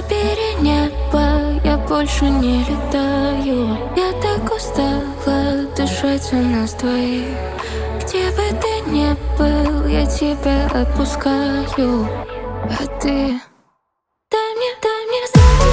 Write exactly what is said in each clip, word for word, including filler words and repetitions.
Забери небо, я больше не летаю. Я так устала дышать у нас двоих. Где бы ты ни был, я тебя отпускаю. А ты дай мне, дай мне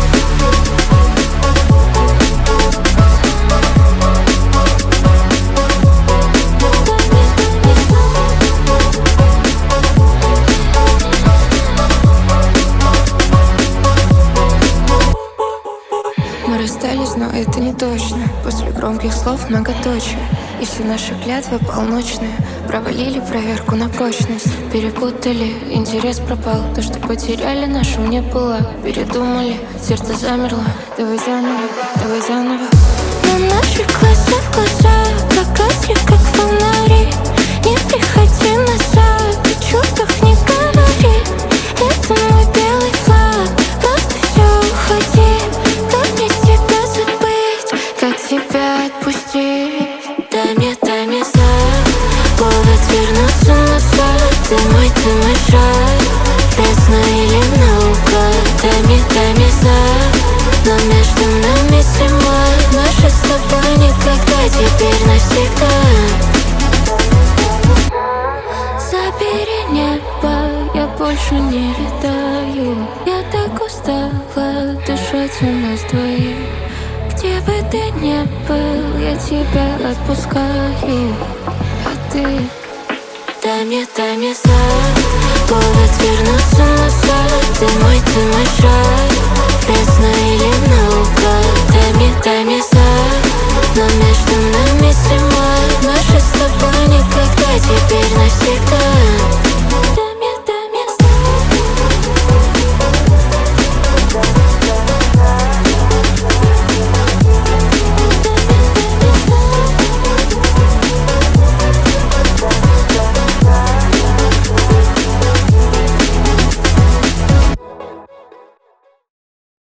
Мы расстались, но это не точно. После громких слов многоточие. И все наши клятвы полночные провалили проверку на прочность. Перепутали, интерес пропал. То, что потеряли, нашим не было. Передумали, сердце замерло. Давай заново, давай заново. Но наши глаза в глаза погасли, как фонари. Не приходи назад, о чувствах не говори. Это мой белый флаг, просто все уходи. Как мне тебя забыть, как тебя отпустить? Дай мне, дай мне знак, повод вернуться назад. Ты мой, ты мой шаг, пресно или наугад. Дай мне, дай мне знак, но между нами зима. Наши с тобой никогда, теперь навсегда. Забери небо, я больше не летаю. Я так устала дышать у нас двоих. Где бы ты ни был, я тебя отпускаю. А ты дай мне, дай мне знак, повод вернуться назад. Ты мой, ты мой шаг, пресно или наугад. Дай мне, дай мне знак, но между нами зима. Наши с тобой никогда, теперь навсегда.